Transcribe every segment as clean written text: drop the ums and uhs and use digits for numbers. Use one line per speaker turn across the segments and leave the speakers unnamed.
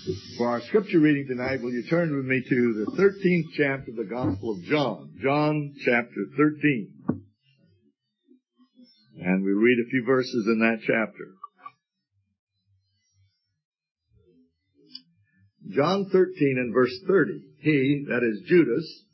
For our scripture reading tonight, will you turn with me to the 13th chapter of the Gospel of John. John chapter 13. And we read a few verses in that chapter. John 13 and verse 30. He, that is Judas,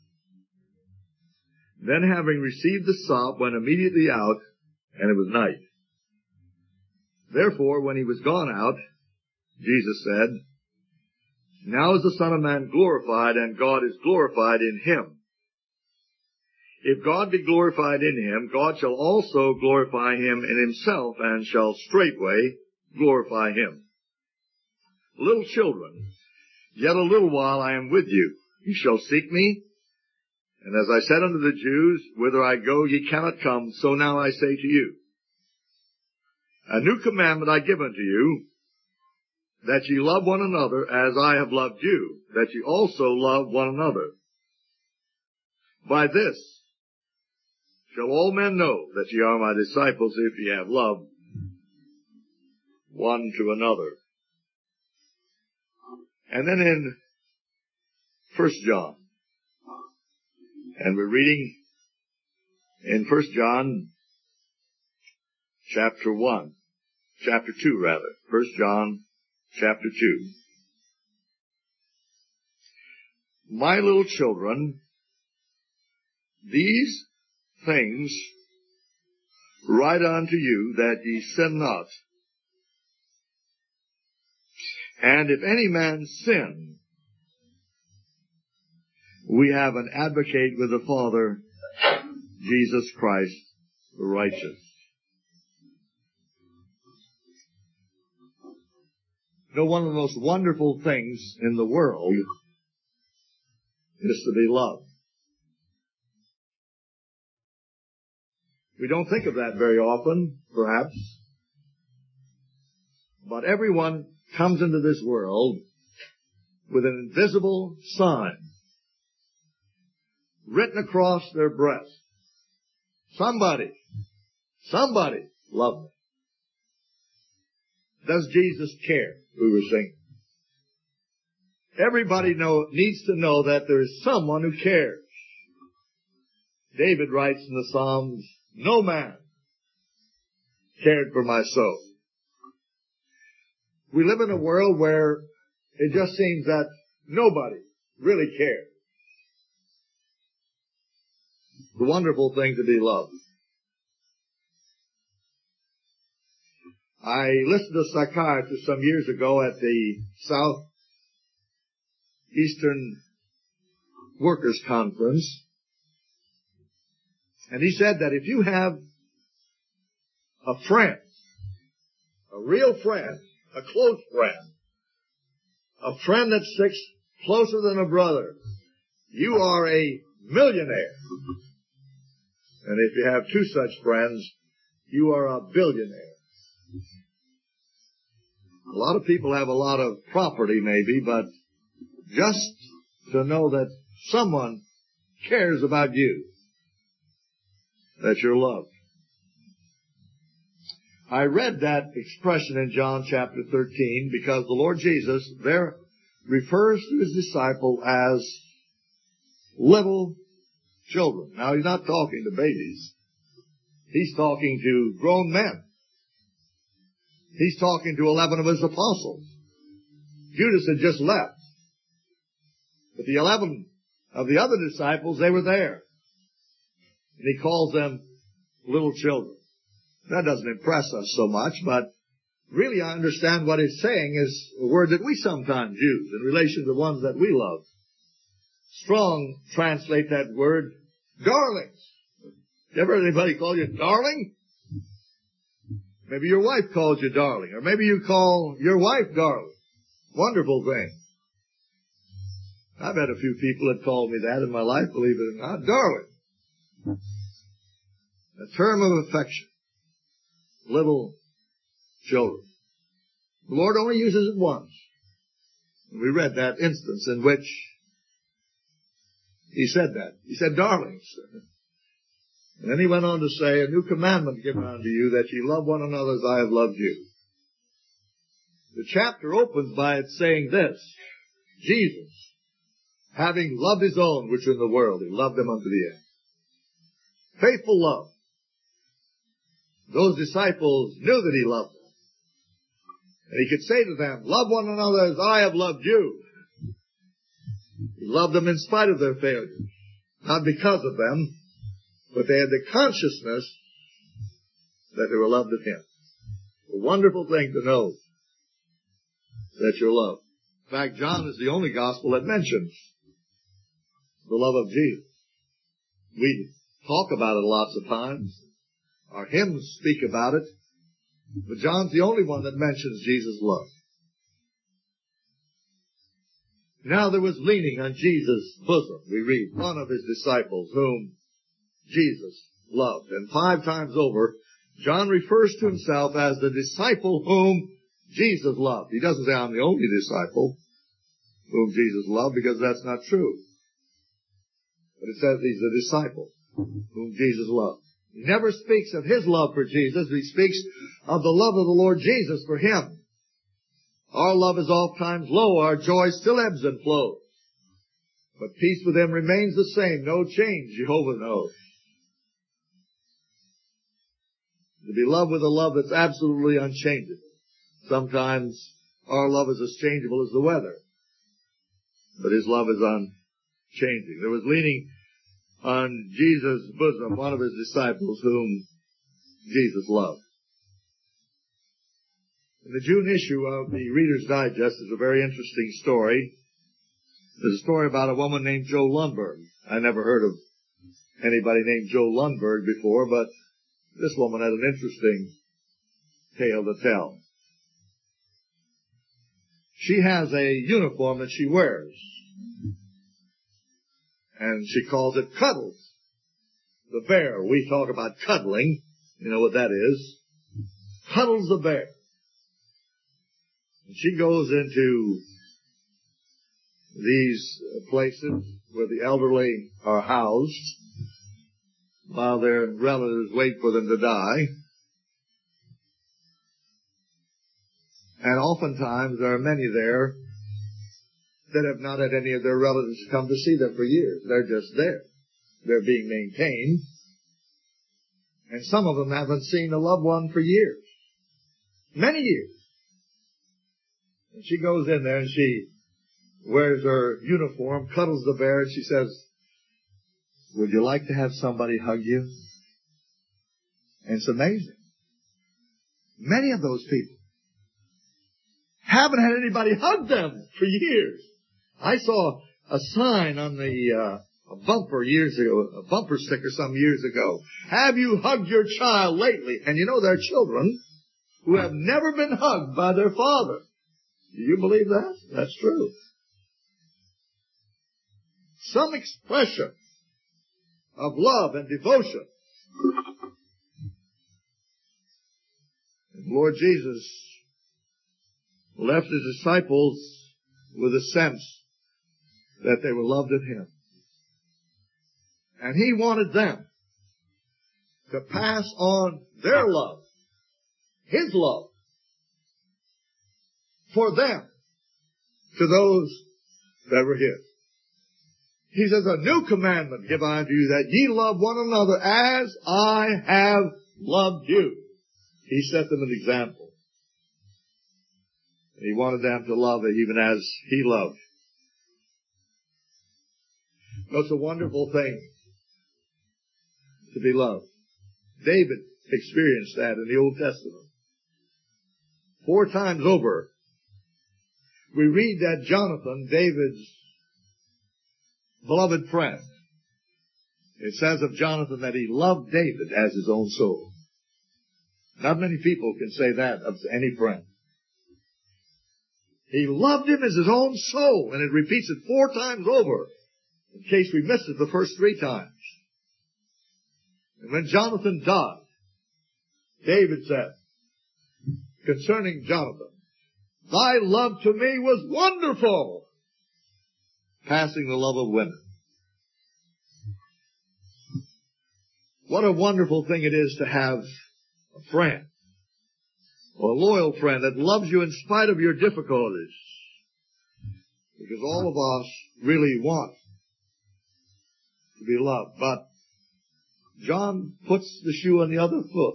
then having received the sop, went immediately out, and it was night. Therefore, when he was gone out, Jesus said, Now is the Son of Man glorified, and God is glorified in him. If God be glorified in him, God shall also glorify him in himself, and shall straightway glorify him. Little children, yet a little while I am with you. You shall seek me. And as I said unto the Jews, Whither I go ye cannot come, so now I say to you, A new commandment I give unto you, that ye love one another as I have loved you, that ye also love one another. By this shall all men know that ye are my disciples, if ye have love one to another. And then in 1 John, and we're reading in 1 John chapter 2 rather. 1 John chapter 2. My little children, these things write unto you, that ye sin not. And if any man sin, we have an advocate with the Father, Jesus Christ, the righteous. You know, one of the most wonderful things in the world is to be loved. We don't think of that very often, perhaps. But everyone comes into this world with an invisible sign written across their breast. Somebody loved me. Does Jesus care? We were singing. Everybody needs to know that there is someone who cares. David writes in the Psalms, No man cared for my soul. We live in a world where it just seems that nobody really cares. It's a wonderful thing to be loved. I listened to a psychiatrist some years ago at the Southeastern Workers' Conference, and he said that if you have a friend, a real friend, a close friend, a friend that sticks closer than a brother, you are a millionaire. And if you have two such friends, you are a billionaire. A lot of people have a lot of property maybe, but just to know that someone cares about you, that you're loved. I read that expression in John chapter 13 because the Lord Jesus there refers to his disciple as little children. Now, he's not talking to babies. He's talking to grown men. He's talking to 11 of his apostles. Judas had just left. But the 11 of the other disciples, they were there. And he calls them little children. That doesn't impress us so much, but really I understand what he's saying is a word that we sometimes use in relation to the ones that we love. Strong translate that word, darlings. Ever heard anybody call you darling? Maybe your wife calls you darling, or maybe you call your wife darling. Wonderful thing. I've had a few people that called me that in my life, believe it or not. Darling. A term of affection. Little children. The Lord only uses it once. We read that instance in which he said that. He said, darlings. And then he went on to say, a new commandment given unto you, that ye love one another as I have loved you. The chapter opens by it saying this: Jesus, having loved his own which are in the world, he loved them unto the end. Faithful love. Those disciples knew that he loved them. And he could say to them, love one another as I have loved you. He loved them in spite of their failures. Not because of them, but they had the consciousness that they were loved of him. A wonderful thing to know that you're loved. In fact, John is the only gospel that mentions the love of Jesus. We talk about it lots of times. Our hymns speak about it. But John's the only one that mentions Jesus' love. Now there was leaning on Jesus' bosom, we read, one of his disciples whom Jesus loved. And 5 times over, John refers to himself as the disciple whom Jesus loved. He doesn't say, I'm the only disciple whom Jesus loved, because that's not true. But it says he's the disciple whom Jesus loved. He never speaks of his love for Jesus. He speaks of the love of the Lord Jesus for him. Our love is oft times low. Our joy still ebbs and flows. But peace with him remains the same. No change, Jehovah knows. To be loved with a love that's absolutely unchangeable. Sometimes our love is as changeable as the weather. But his love is unchanging. There was leaning on Jesus' bosom one of his disciples whom Jesus loved. In the June issue of the Reader's Digest is a very interesting story. There's a story about a woman named Jo Lundberg. I never heard of anybody named Jo Lundberg before, but this woman had an interesting tale to tell. She has a uniform that she wears, and she calls it Cuddles the Bear. We talk about cuddling. You know what that is. Cuddles the Bear. And she goes into these places where the elderly are housed while their relatives wait for them to die. And oftentimes there are many there that have not had any of their relatives come to see them for years. They're just there. They're being maintained. And some of them haven't seen a loved one for years. Many years. And she goes in there and she wears her uniform, cuddles the bear, and she says, would you like to have somebody hug you? And it's amazing. Many of those people haven't had anybody hug them for years. I saw a sign on the a bumper years ago, a bumper sticker some years ago. Have you hugged your child lately? And you know, there are children who have never been hugged by their father. Do you believe that? That's true. Some expression of love and devotion. And Lord Jesus left his disciples with a sense that they were loved of him. And he wanted them to pass on their love, his love, for them to those that were his. He says, a new commandment give I unto you, that ye love one another as I have loved you. He set them an example. And he wanted them to love it even as he loved. It's a wonderful thing to be loved. David experienced that in the Old Testament. 4 times over, we read that Jonathan, David's beloved friend, it says of Jonathan that he loved David as his own soul. Not many people can say that of any friend. He loved him as his own soul, and it repeats it 4 times over, in case we missed it the first 3 times. And when Jonathan died, David said, concerning Jonathan, thy love to me was wonderful, passing the love of women. What a wonderful thing it is to have a friend A loyal friend that loves you in spite of your difficulties. Because all of us really want to be loved. But John puts the shoe on the other foot.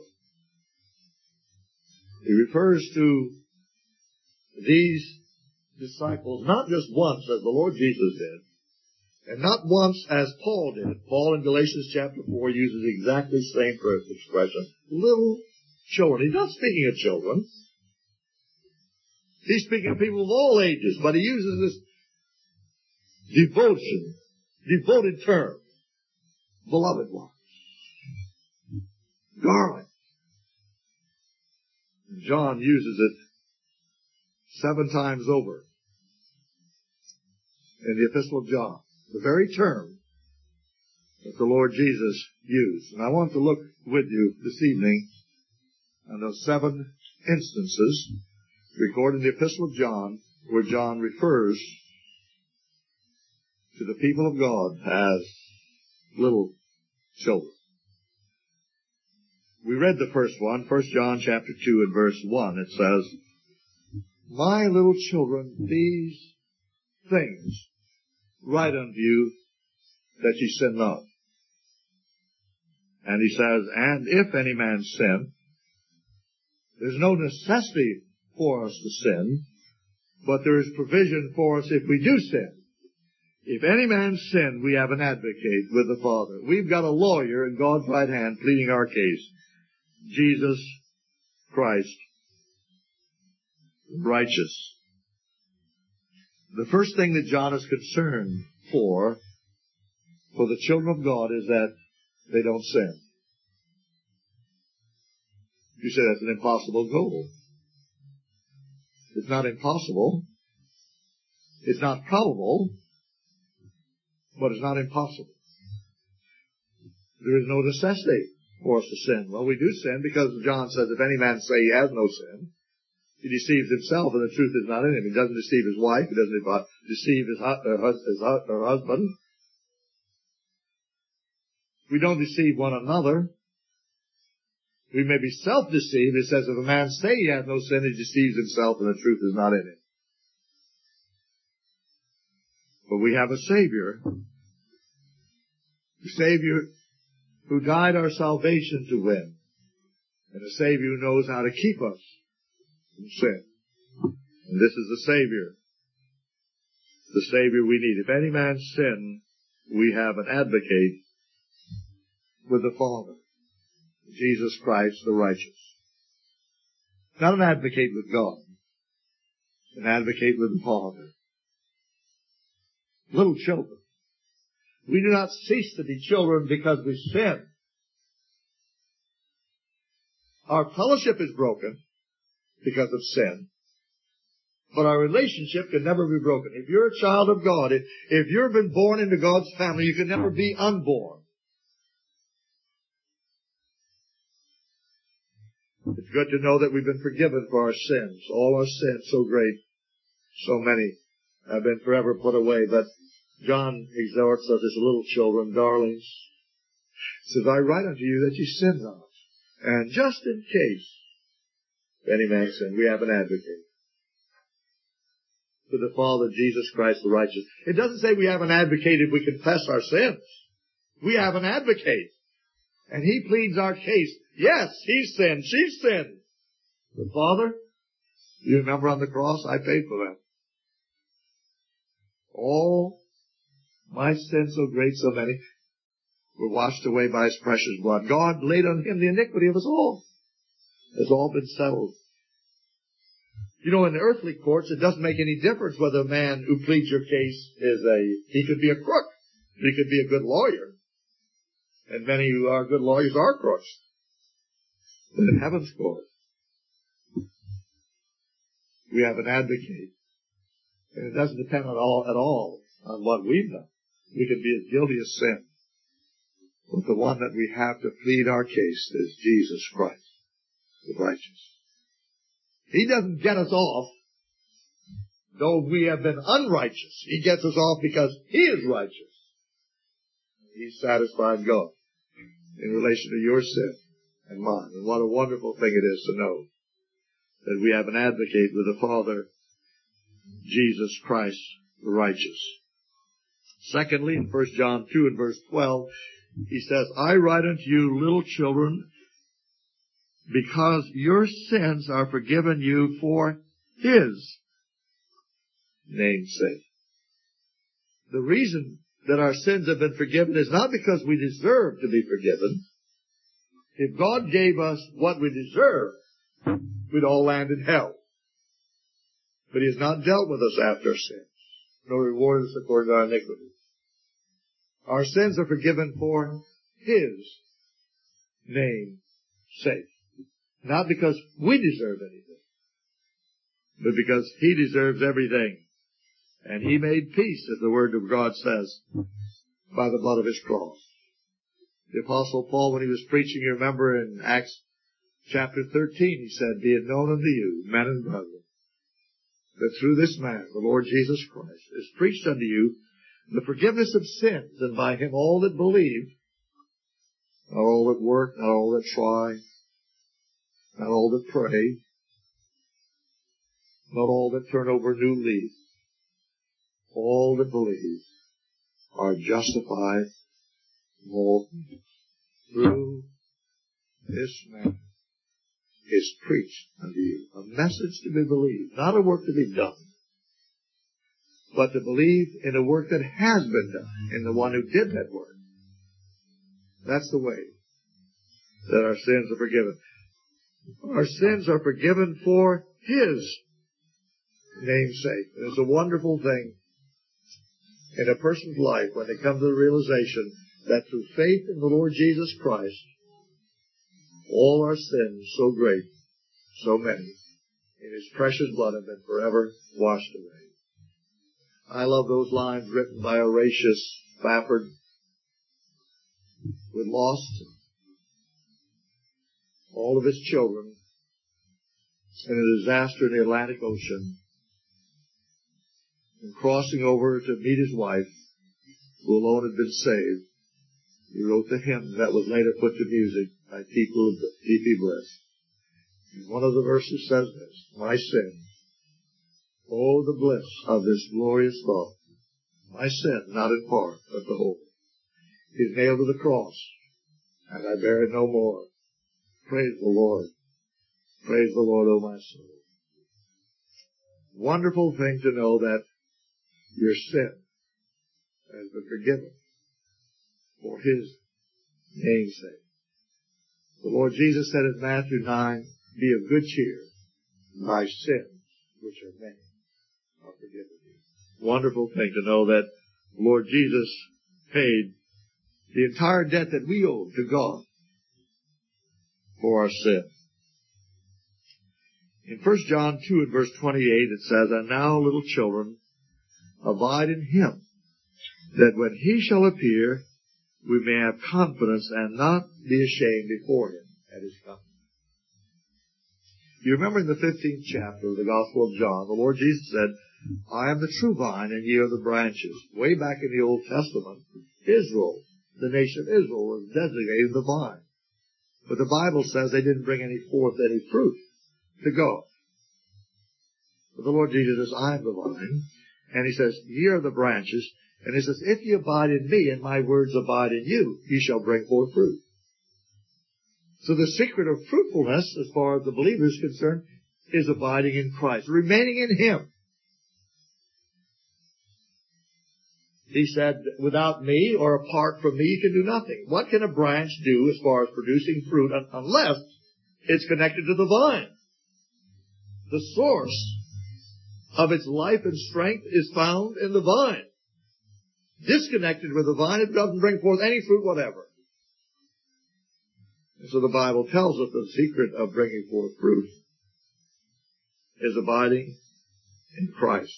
He refers to these disciples not just once as the Lord Jesus did, and not once as Paul did. Paul in Galatians chapter 4 uses exactly the same expression. Little children. He's not speaking of children. He's speaking of people of all ages, but he uses this devoted term. Beloved ones. Darling. John uses it 7 times over in the Epistle of John. The very term that the Lord Jesus used. And I want to look with you this evening on those 7 instances recorded in the Epistle of John where John refers to the people of God as little children. We read the first one, 1 John chapter 2 and verse 1. It says, My little children, these things write unto you that ye sin not. And he says, and if any man sin, there's no necessity for us to sin, but there is provision for us if we do sin. If any man sin, we have an advocate with the Father. We've got a lawyer in God's right hand pleading our case. Jesus Christ, righteous. The first thing that John is concerned for the children of God is that they don't sin. You say that's an impossible goal. It's not impossible. It's not probable. But it's not impossible. There is no necessity for us to sin. Well, we do sin because John says if any man say he has no sin, he deceives himself and the truth is not in him. He doesn't deceive his wife. He doesn't deceive her husband. We don't deceive one another. We may be self-deceived. It says if a man say he has no sin, he deceives himself and the truth is not in him. But we have a Savior. A Savior who died our salvation to win. And a Savior who knows how to keep us from sin. And this is the Savior. The Savior we need. If any man sin, we have an advocate with the Father. Jesus Christ the righteous. Not an advocate with God. An advocate with the Father. Little children. We do not cease to be children because we sin. Our fellowship is broken because of sin. But our relationship can never be broken. If you're a child of God, if you've been born into God's family, you can never be unborn. It's good to know that we've been forgiven for our sins. All our sins, so great, so many, have been forever put away. But John exhorts us as little children, darlings. He says, I write unto you that ye sin not. And just in case any man sin, we have an advocate with the Father, Jesus Christ the righteous. It doesn't say we have an advocate if we confess our sins. We have an advocate. And he pleads our case. Yes, he sinned. She sinned. But Father, you remember on the cross, I paid for that. All my sins, so great, so many, were washed away by his precious blood. God laid on him the iniquity of us all. It's all been settled. You know, in the earthly courts, it doesn't make any difference whether a man who pleads your case he could be a crook. He could be a good lawyer. And many who are good lawyers are crooks. But in heaven's court, we have an advocate. And it doesn't depend at all on what we've done. We can be as guilty as sin. But the one that we have to plead our case is Jesus Christ, the righteous. He doesn't get us off, though we have been unrighteous. He gets us off because he is righteous. He's satisfied God in relation to your sin and mine. And what a wonderful thing it is to know that we have an advocate with the Father, Jesus Christ the righteous. Secondly, in 1 John 2 and verse 12, he says, I write unto you, little children, because your sins are forgiven you for His name's sake. The reason that our sins have been forgiven is not because we deserve to be forgiven. If God gave us what we deserve, we'd all land in hell. But He has not dealt with us after our sins, nor rewarded us according to our iniquity. Our sins are forgiven for His name's sake. Not because we deserve anything, but because He deserves everything. And He made peace, as the Word of God says, by the blood of His cross. The Apostle Paul, when he was preaching, you remember in Acts chapter 13, he said, Be it known unto you, men and brethren, that through this man, the Lord Jesus Christ, is preached unto you the forgiveness of sins, and by Him all that believe, not all that work, not all that try, not all that pray, not all that turn over a new leaf, all that believe are justified in all things through this man is preached unto you. A message to be believed, not a work to be done, but to believe in a work that has been done, in the one who did that work. That's the way that our sins are forgiven. Our sins are forgiven for His name's sake. And it's a wonderful thing in a person's life when they come to the realization that through faith in the Lord Jesus Christ, all our sins, so great, so many, in His precious blood have been forever washed away. I love those lines written by Horatius Spafford. When lost all of his children in a disaster in the Atlantic Ocean, and crossing over to meet his wife, who alone had been saved, he wrote the hymn that was later put to music by T.P. Bliss. And one of the verses says this, My sin, oh, the bliss of this glorious thought, my sin, not in part, but the whole, is nailed to the cross, and I bear it no more. Praise the Lord. Praise the Lord, O my soul. Wonderful thing to know that your sin has been forgiven for His name's sake. The Lord Jesus said in Matthew 9, Be of good cheer, thy sins, which are many, are forgiven you. Wonderful thing to know that the Lord Jesus paid the entire debt that we owe to God for our sin. In 1 John 2 and verse 28 it says, And now, little children, abide in Him, that when He shall appear, we may have confidence and not be ashamed before Him at His coming. You remember in the 15th chapter of the Gospel of John, the Lord Jesus said, I am the true vine and ye are the branches. Way back in the Old Testament, Israel, the nation of Israel, was designated the vine. But the Bible says they didn't bring forth any fruit to God. But the Lord Jesus says, I am the vine. And He says, ye are the branches. And He says, if ye abide in me and my words abide in you, ye shall bring forth fruit. So the secret of fruitfulness, as far as the believer is concerned, is abiding in Christ, remaining in Him. He said, without me or apart from me, you can do nothing. What can a branch do as far as producing fruit unless it's connected to the vine? The source of its life and strength is found in the vine. Disconnected with the vine, it doesn't bring forth any fruit whatever. And so the Bible tells us the secret of bringing forth fruit is abiding in Christ.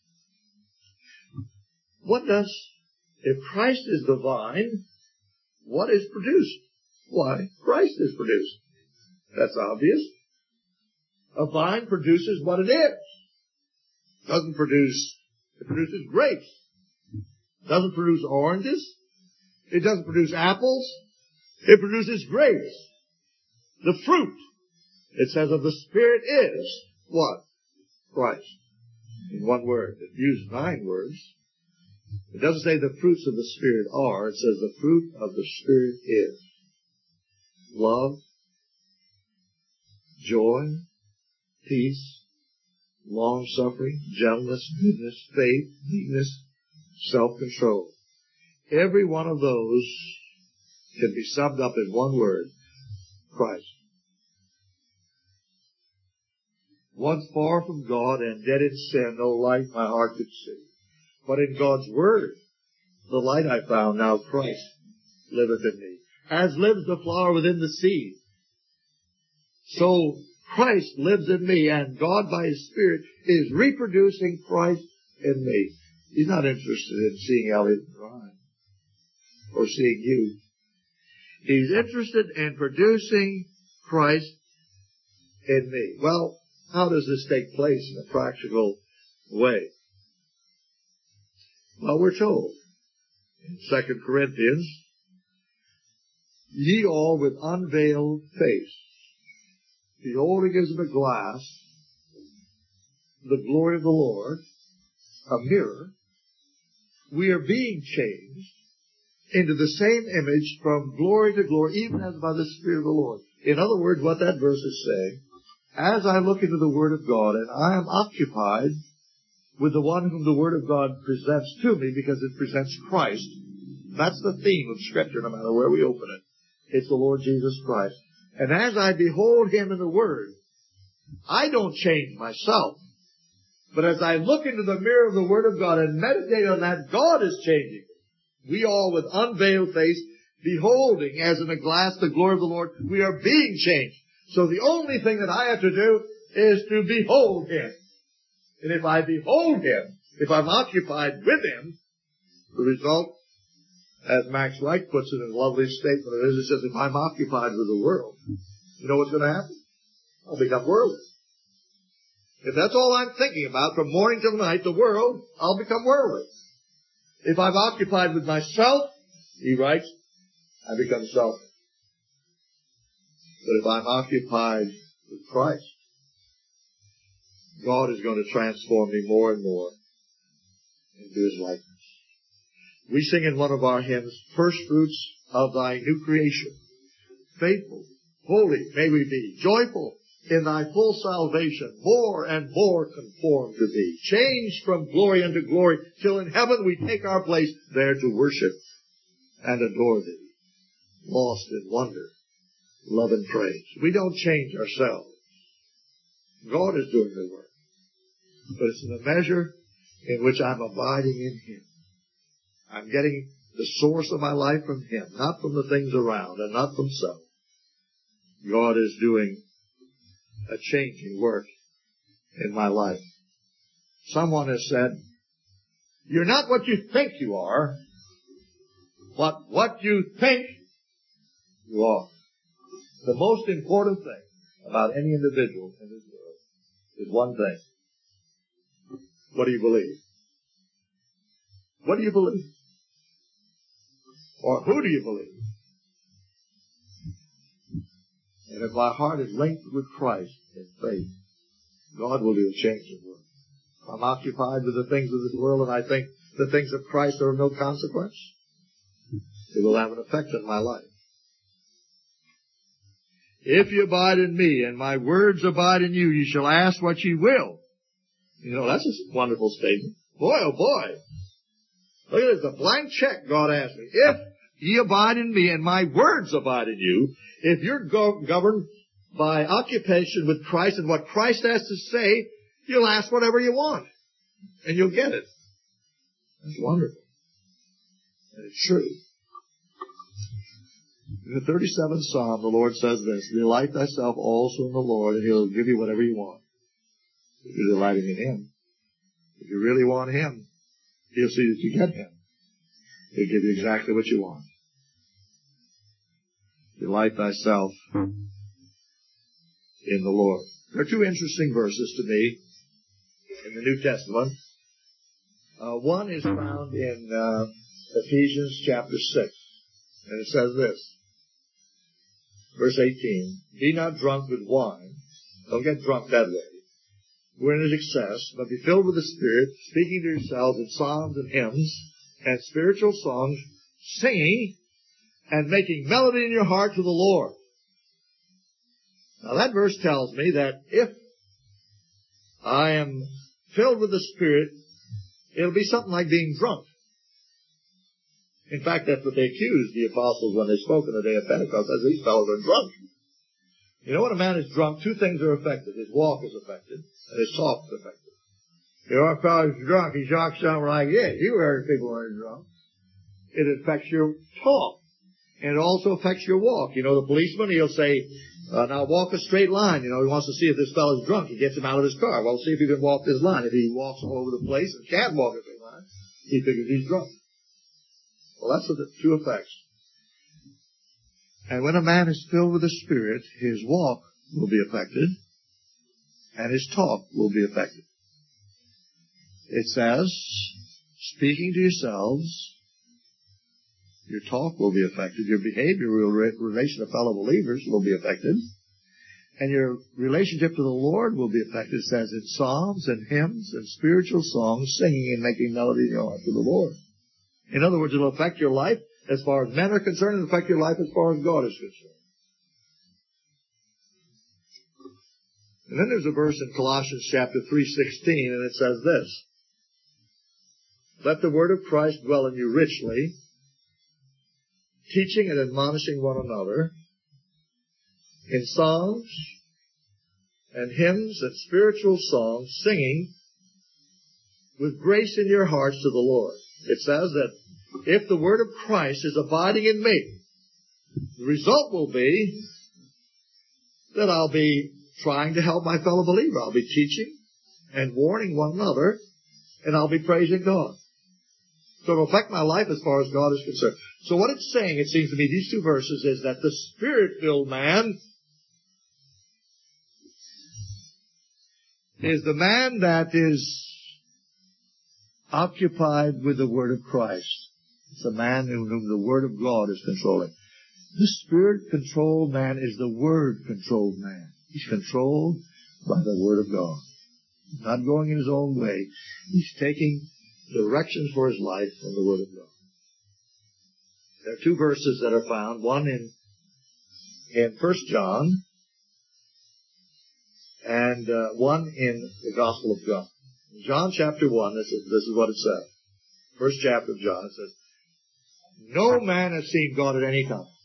If Christ is the vine, what is produced? Why, Christ is produced. That's obvious. A vine produces what it is. It produces grapes. It doesn't produce oranges. It doesn't produce apples. It produces grapes. The fruit It says of the Spirit is what? Christ. In one word. It used 9 words. It doesn't say the fruits of the Spirit are. It says the fruit of the Spirit is love, joy, peace, long-suffering, gentleness, goodness, faith, meekness, self-control. Every one of those can be summed up in one word, Christ. Once far from God and dead in sin, no light my heart could see. But in God's Word, the light I found, now Christ liveth in me. As lives the flower within the seed, so Christ lives in me, and God by His Spirit is reproducing Christ in me. He's not interested in seeing Elliot and Ryan or seeing you. He's interested in producing Christ in me. Well, how does this take place in a practical way? Well, we're told in 2 Corinthians, ye all with unveiled face, beholding as in a glass the glory of the Lord, a mirror, we are being changed into the same image from glory to glory, even as by the Spirit of the Lord. In other words, what that verse is saying, as I look into the Word of God and I am occupied with the one whom the Word of God presents to me because it presents Christ, that's the theme of Scripture no matter where we open it. It's the Lord Jesus Christ. And as I behold Him in the Word, I don't change myself. But as I look into the mirror of the Word of God and meditate on that, God is changing. We all with unveiled face, beholding as in a glass the glory of the Lord, we are being changed. So the only thing that I have to do is to behold Him. And if I behold Him, if I'm occupied with Him, the result, as Max Reich puts it in a lovely statement of his, it says, if I'm occupied with the world, you know what's going to happen? I'll become worldly. If that's all I'm thinking about from morning till night, the world, I'll become worldly. If I'm occupied with myself, he writes, I become selfish. But if I'm occupied with Christ, God is going to transform me more and more into His likeness. We sing in one of our hymns, first fruits of Thy new creation. Faithful, holy may we be, joyful in Thy full salvation, more and more conformed to Thee, changed from glory unto glory, till in heaven we take our place there to worship and adore Thee, lost in wonder, love and praise. We don't change ourselves. God is doing the work. But it's in the measure in which I'm abiding in Him. I'm getting the source of my life from Him, not from the things around and not from self. God is doing a changing work in my life. Someone has said, you're not what you think you are, but what you think you are. The most important thing about any individual in this world is one thing. What do you believe? What do you believe? Or who do you believe? And if my heart is linked with Christ in faith, God will do a change in work. If I'm occupied with the things of this world and I think the things of Christ are of no consequence, it will have an effect on my life. If you abide in me and my words abide in you, you shall ask what you will. You know, that's a wonderful statement. Boy, oh boy. Look at this, a blank check God asked me. If ye abide in me and my words abide in you, if you're governed by occupation with Christ and what Christ has to say, you'll ask whatever you want. And you'll get it. That's wonderful. And it's true. In the 37th Psalm, the Lord says this, delight thyself also in the Lord, and He'll give you whatever you want. If you're delighting in Him. If you really want Him, He'll see that you get Him. He'll give you exactly what you want. Delight thyself in the Lord. There are two interesting verses to me in the New Testament. One is found in Ephesians chapter 6. And it says this, verse 18, be not drunk with wine, Don't get drunk that way. We're in excess, but be filled with the Spirit, speaking to yourselves in psalms and hymns and spiritual songs, singing and making melody in your heart to the Lord. Now that verse tells me that if I am filled with the Spirit, it'll be something like being drunk. In fact, that's what they accused the apostles when they spoke on the day of Pentecost, as these fellows are drunk. You know, when a man is drunk, two things are affected. His walk is affected, and his talk is affected. You know, if a fellow's drunk, he talks something like this. You heard people who are drunk. It affects your talk, and it also affects your walk. You know, the policeman, he'll say, now walk a straight line. You know, he wants to see if this fellow's drunk. He gets him out of his car. Well, see if he can walk this line. If he walks all over the place and can't walk a straight line, he figures he's drunk. Well, that's the two effects. And when a man is filled with the Spirit, his walk will be affected, and his talk will be affected. It says, speaking to yourselves, your talk will be affected, your behavioral relation to fellow believers will be affected, and your relationship to the Lord will be affected. It says in psalms and hymns and spiritual songs, singing and making melody in your heart to the Lord. In other words, it'll affect your life as far as men are concerned, and affect your life as far as God is concerned. And then there's a verse in Colossians chapter 3:16, and it says this, let the word of Christ dwell in you richly, teaching and admonishing one another in psalms and hymns and spiritual songs, singing with grace in your hearts to the Lord. It says that if the word of Christ is abiding in me, the result will be that I'll be trying to help my fellow believer. I'll be teaching and warning one another, and I'll be praising God. So it'll affect my life as far as God is concerned. So what it's saying, it seems to me, these two verses, is that the Spirit-filled man is the man that is occupied with the Word of Christ. It's a man whom the Word of God is controlling. The Spirit-controlled man is the Word-controlled man. He's controlled by the Word of God. He's not going in his own way. He's taking directions for his life from the Word of God. There are two verses that are found, one in 1 John and one in the Gospel of John. In John chapter 1, this is what it says. First chapter of John, it says, no man has seen God at any time.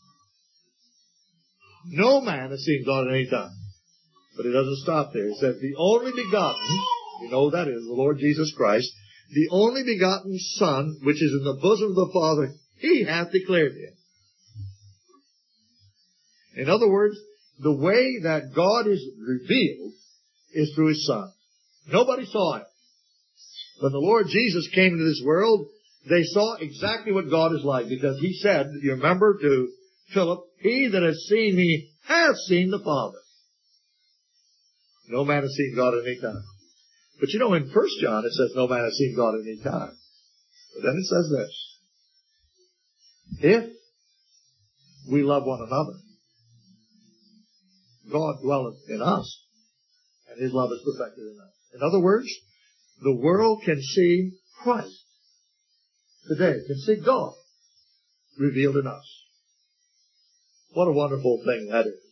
No man has seen God at any time. But it doesn't stop there. It says, the only begotten, you know who that is, the Lord Jesus Christ, the only begotten Son, which is in the bosom of the Father, He hath declared Him. In other words, the way that God is revealed is through His Son. Nobody saw Him. When the Lord Jesus came into this world, they saw exactly what God is like, because He said, you remember to Philip, he that has seen me hath seen the Father. No man has seen God at any time. But you know, in 1 John, it says no man has seen God at any time. But then it says this, if we love one another, God dwelleth in us, and His love is perfected in us. In other words, the world can see Christ today, can see God revealed in us. What a wonderful thing that is.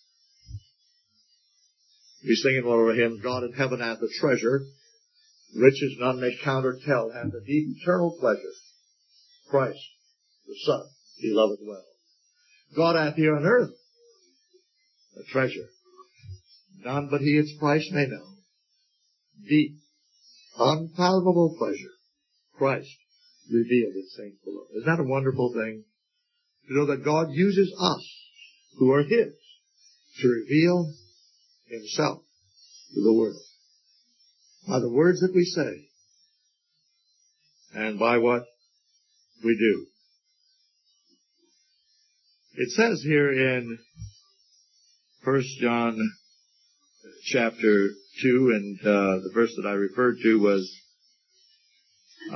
We sing in one of our hymns, God in heaven hath a treasure, riches none may count or tell, hath a deep eternal pleasure. Christ, the Son, He loveth well. God hath here on earth a treasure, none but He its price may know. Deep, unfathomable pleasure, Christ revealed His saints below. Isn't that a wonderful thing? To know that God uses us, who are His, to reveal Himself to the world. By the words that we say, and by what we do. It says here in 1 John chapter 2, and the verse that I referred to was, if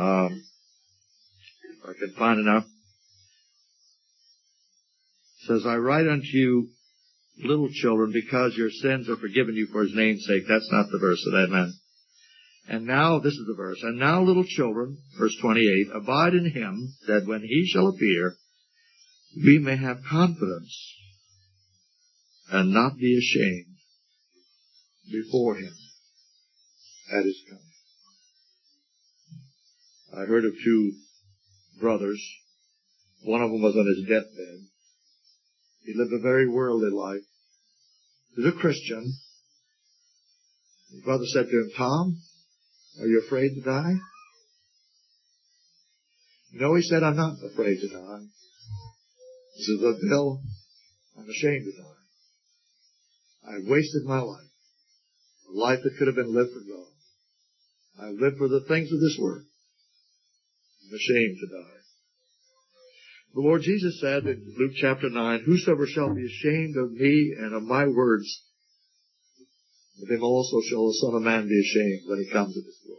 I can find enough, it says, I write unto you little children, because your sins are forgiven you for his name's sake. That's not the verse of that man. And now, this is the verse, and now little children, verse 28, abide in him, that when he shall appear, we may have confidence and not be ashamed before him at his coming. I heard of two brothers. One of them was on his deathbed. He lived a very worldly life. He was a Christian. His brother said to him, Tom, are you afraid to die? No, he said, I'm not afraid to die. He said, but Bill, I'm ashamed to die. I've wasted my life. A life that could have been lived for God. I've lived for the things of this world. I'm ashamed to die. The Lord Jesus said in Luke chapter 9, whosoever shall be ashamed of me and of my words, of him also shall the Son of Man be ashamed when he comes in his glory.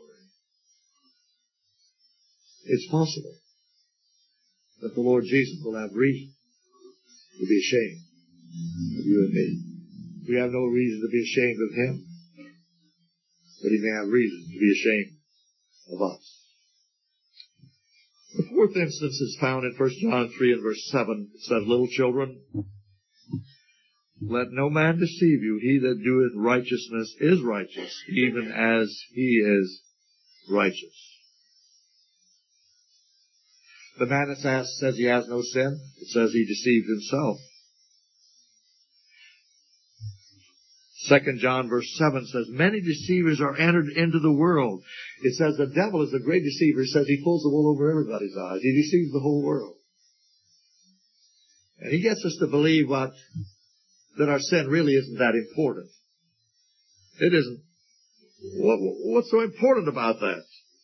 It's possible that the Lord Jesus will have reason to be ashamed of you and me. We have no reason to be ashamed of him, but he may have reason to be ashamed of us. The fourth instance is found in 1 John 3 and verse 7. It says, little children, let no man deceive you. He that doeth righteousness is righteous, even as he is righteous. The man that says he has no sin, it says he deceived himself. 2 John verse 7 says, many deceivers are entered into the world. It says the devil is a great deceiver. It says he pulls the wool over everybody's eyes. He deceives the whole world. And he gets us to believe that our sin really isn't that important. It isn't. What's so important about that?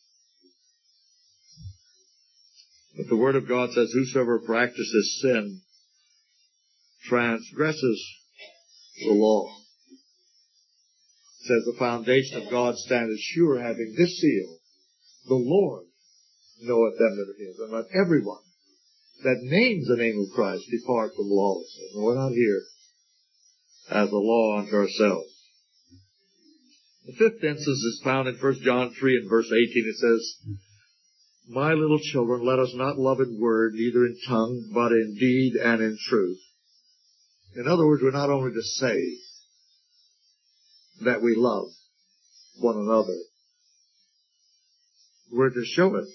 But the Word of God says, whosoever practices sin transgresses the law. It says the foundation of God standeth sure, having this seal, the Lord knoweth them that are his. And let everyone that names the name of Christ depart from lawlessness. And we're not here as a law unto ourselves. The fifth instance is found in 1 John 3 and verse 18. It says, my little children, let us not love in word, neither in tongue, but in deed and in truth. In other words, we're not only to say that we love one another, we're to show it.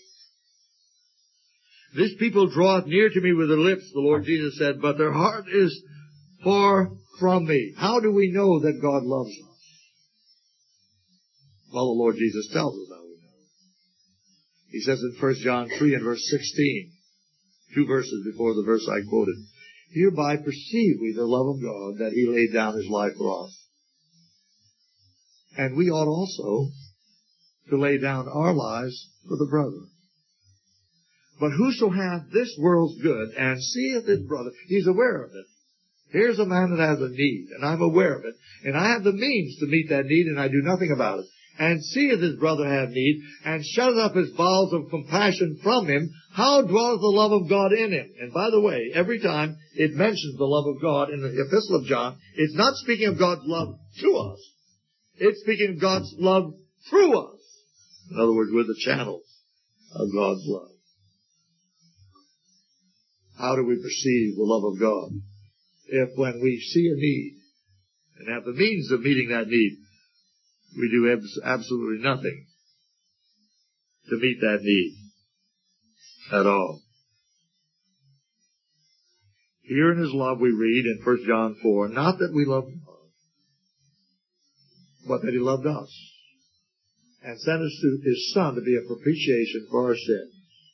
This people draweth near to me with their lips, the Lord Jesus said, but their heart is far from me. How do we know that God loves us? Well, the Lord Jesus tells us how we know. He says in 1 John 3 and verse 16, 2 verses before the verse I quoted, hereby perceive we the love of God, that he laid down his life for us. And we ought also to lay down our lives for the brethren. But whoso hath this world's good, and seeth his brother, he's aware of it. Here's a man that has a need, and I'm aware of it, and I have the means to meet that need, and I do nothing about it. And seeth his brother have need, and shutteth up his bowels of compassion from him, how dwelleth the love of God in him? And by the way, every time it mentions the love of God in the Epistle of John, it's not speaking of God's love to us. It's speaking of God's love through us. In other words, we're the channels of God's love. How do we perceive the love of God? If when we see a need and have the means of meeting that need, we do absolutely nothing to meet that need at all. Here in his love we read in 1 John 4, not that we loved God, but that he loved us and sent us to his Son to be a propitiation for our sins.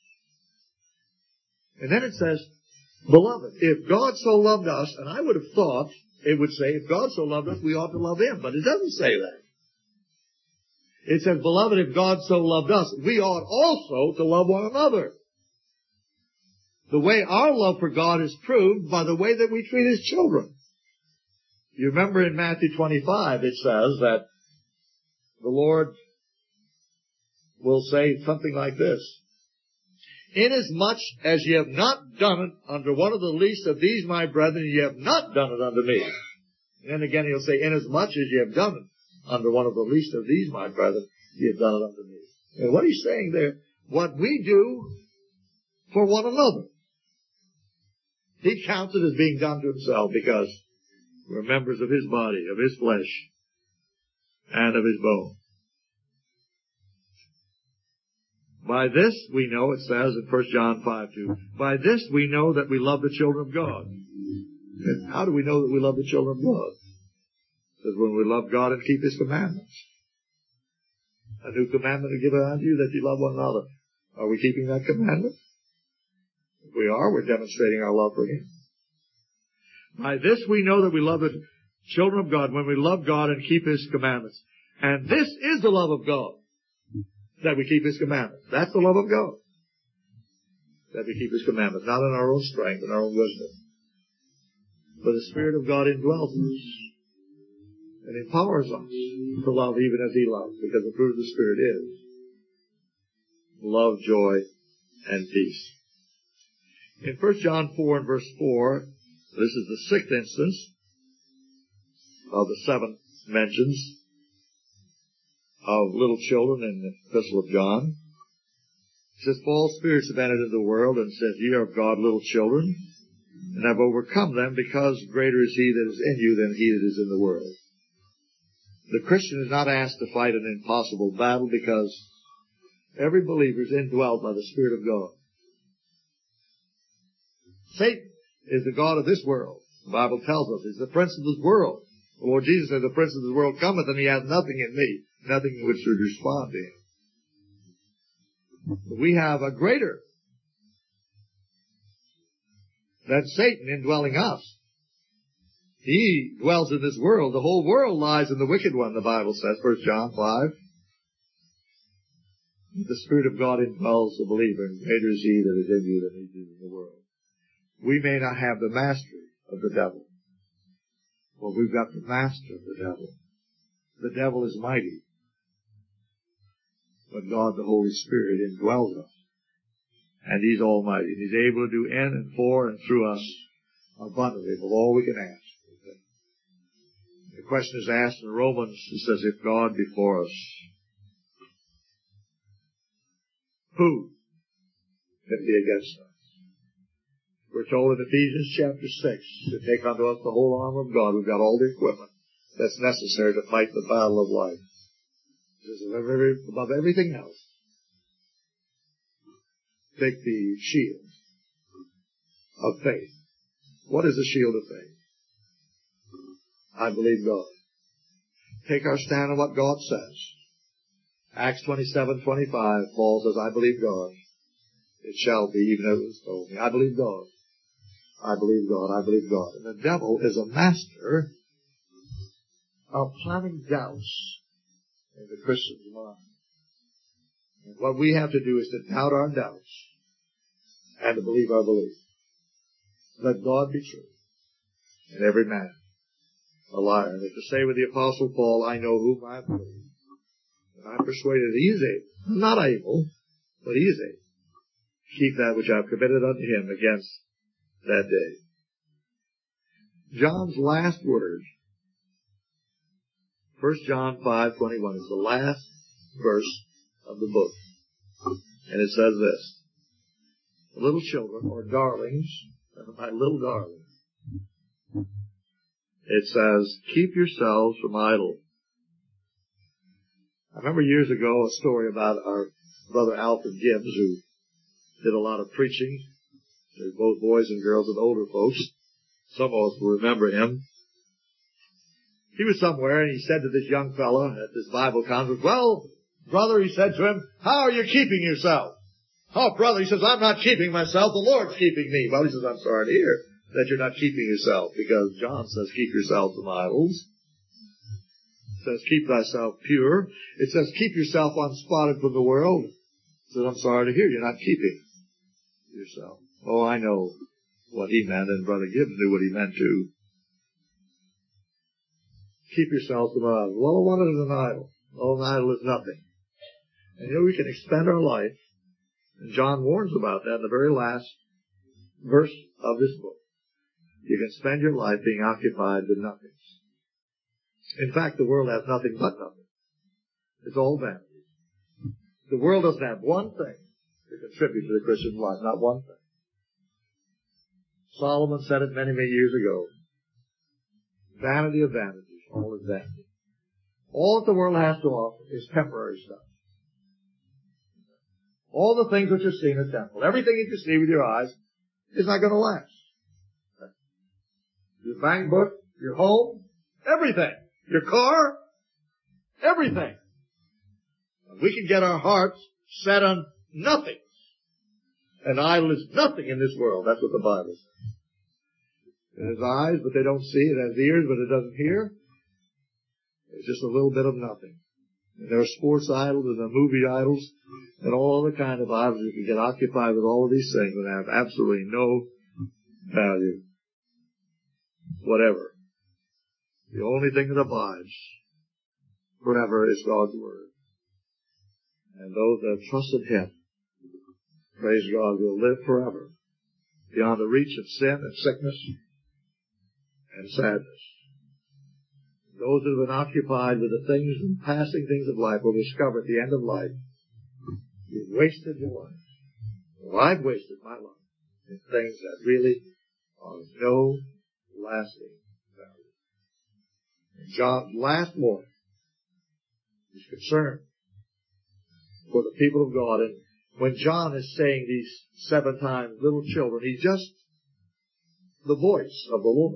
And then it says, beloved, if God so loved us, and I would have thought it would say, if God so loved us, we ought to love him. But it doesn't say that. It says, beloved, if God so loved us, we ought also to love one another. The way our love for God is proved by the way that we treat his children. You remember in Matthew 25, it says that the Lord will say something like this. Inasmuch as ye have not done it unto one of the least of these my brethren, ye have not done it unto me. And then again he'll say, inasmuch as you have done it under one of the least of these, my brethren, you have done it unto me. And what he's saying there, what we do for one another, he counts it as being done to himself because we're members of his body, of his flesh, and of his bone. By this we know, it says in 1 John 5:2, by this we know that we love the children of God. And how do we know that we love the children of God? Because when we love God and keep his commandments. A new commandment I give unto you, that you love one another. Are we keeping that commandment? If we are, we're demonstrating our love for him. By this we know that we love the children of God, when we love God and keep his commandments. And this is the love of God, that we keep his commandments. That's the love of God, that we keep his commandments, not in our own strength and our own wisdom. But the Spirit of God indwells us and empowers us to love even as he loves, because the fruit of the Spirit is love, joy, and peace. In 1 John 4 and verse 4, this is the 6th instance of the 7 mentions of little children in the Epistle of John. It says, false spirits have entered into the world, and says, ye are of God, little children, and have overcome them, because greater is he that is in you than he that is in the world. The Christian is not asked to fight an impossible battle, because every believer is indwelt by the Spirit of God. Satan is the god of this world. The Bible tells us he's the prince of this world. The Lord Jesus said, the prince of this world cometh, and he has nothing in me, nothing in which to respond to him. But we have a greater than Satan indwelling us. He dwells in this world. The whole world lies in the wicked one, the Bible says, 1 John 5. The Spirit of God indwells the believer, and greater is he that is in you than he is in the world. We may not have the mastery of the devil, but we've got the master of the devil. The devil is mighty, but God, the Holy Spirit, indwells us. And he's almighty. And he's able to do in and for and through us abundantly of all we can ask. The question is asked in Romans, it says, if God be for us, who can be against us? We're told in Ephesians chapter 6 to take unto us the whole armor of God. We've got all the equipment that's necessary to fight the battle of life. This is above everything else. Take the shield of faith. What is the shield of faith? I believe God. Take our stand on what God says. Acts 27:25, Paul says, I believe God. It shall be even as it was told me. I believe God. I believe God. I believe God. And the devil is a master of planting doubts in the Christian's mind. And what we have to do is to doubt our doubts and to believe our belief. Let God be true and every man a liar. And to say with the Apostle Paul, I know whom I believe, and I'm persuaded he is able, not able, but he is able, to keep that which I've committed unto him against that day. John's last words, 1 John 5:21, is the last verse of the book. And it says this, little children, or darlings, my little darlings, it says, keep yourselves from idle. I remember years ago a story about our brother Alfred Gibbs, who did a lot of preaching to both boys and girls and older folks. Some of us will remember him. He was somewhere, and he said to this young fellow at this Bible conference, well, brother, he said to him, how are you keeping yourself? Oh, brother, he says, I'm not keeping myself. The Lord's keeping me. Well, he says, I'm sorry to hear that you're not keeping yourself, because John says, keep yourself from idols. It says, keep thyself pure. It says, keep yourself unspotted from the world. He says, I'm sorry to hear you're not keeping yourself. Oh, I know what he meant, and Brother Gibbs knew what he meant too. Keep yourself from idols. Well, what is an idol? Well, an idol is nothing. And you know, we can expend our life, and John warns about that in the very last verse of this book. You can spend your life being occupied with nothing. In fact, the world has nothing but nothing. It's all vanity. The world doesn't have one thing to contribute to the Christian life, not one thing. Solomon said it many, many years ago. Vanity of vanities, all is vanity. All that the world has to offer is temporary stuff. All the things which are seen are temporal. Everything that you see with your eyes is not going to last. Your bank book, your home, everything. Your car, everything. We can get our hearts set on nothing. An idol is nothing in this world. That's what the Bible says. It has eyes, but they don't see. It has ears, but it doesn't hear. It's just a little bit of nothing. And there are sports idols and there are movie idols and all other kind of idols. You can get occupied with all of these things and have absolutely no value whatever. The only thing that abides forever is God's Word. And those that have trusted Him, praise God, will live forever beyond the reach of sin and sickness and sadness. Those that have been occupied with the things and passing things of life will discover at the end of life, you've wasted your life. Well, I've wasted my life in things that really are of no lasting value. And John's last warning is concerned for the people of God. And when John is saying these 7 times, little children, he's just the voice of the Lord.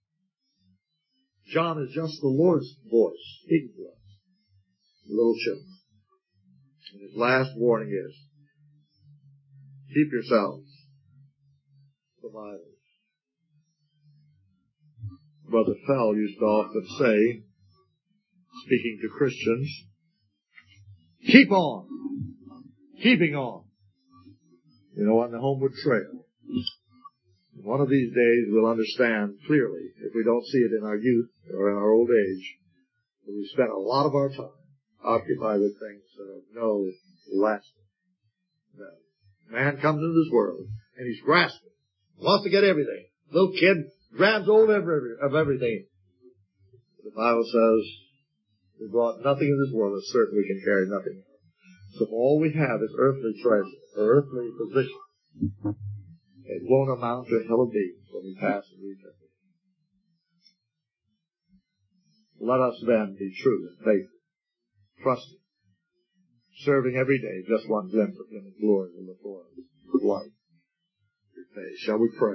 John is just the Lord's voice speaking to us, little children. And his last warning is, keep yourselves from idols. Brother Fell used to often say, speaking to Christians, keep on, keeping on, on the homeward trail. One of these days we'll understand clearly, if we don't see it in our youth or in our old age, that we spent a lot of our time occupied with things that have no lasting value. Man comes into this world and he's grasping, wants to get everything. Little kid grabs hold of everything. The Bible says we brought nothing in this world, it's certain we can carry nothing else. So if all we have is earthly treasure, or earthly position, it won't amount to a hill of beans when we pass into eternity. Let us then be true and faithful, trusting, serving every day just one glimpse of Him in glory will look for us with light. Shall we pray?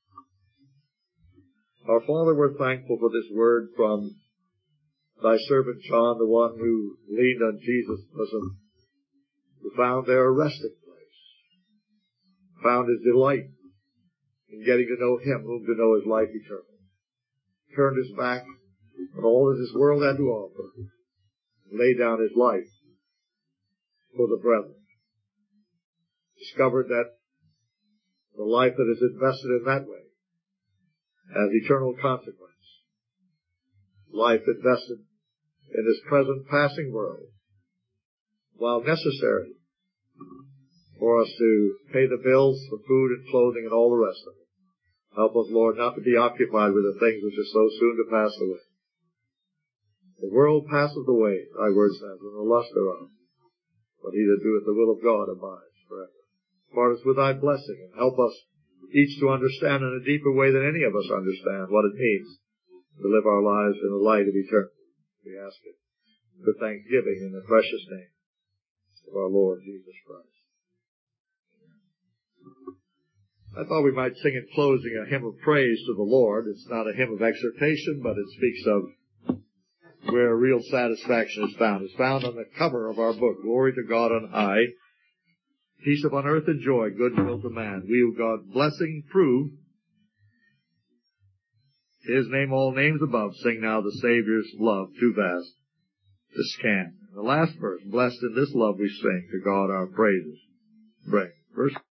Our Father, we're thankful for this word from Thy servant John, the one who leaned on Jesus' bosom, who found their resting place, found his delight in getting to know Him, whom to know is life eternal. Turned his back on all that this world had to offer, and laid down his life for the brethren. Discovered that the life that is invested in that way has eternal consequence. Life invested in this present passing world, while necessary for us to pay the bills for food and clothing and all the rest of it. Help us, Lord, not to be occupied with the things which are so soon to pass away. The world passeth away, Thy word says, and the lust thereof. But he that doeth the will of God abides forever. Part us with Thy blessing, and help us each to understand in a deeper way than any of us understand what it means to live our lives in the light of eternity. We ask it with thanksgiving in the precious name of our Lord Jesus Christ. I thought we might sing in closing a hymn of praise to the Lord. It's not a hymn of exhortation, but it speaks of where real satisfaction is found. It's found on the cover of our book, Glory to God on High, Peace upon earth and joy, goodwill to man. We who God blessing prove, His name all names above, sing now the Savior's love too vast to scan. The last verse, blessed in this love we sing, to God our praises bring. Verse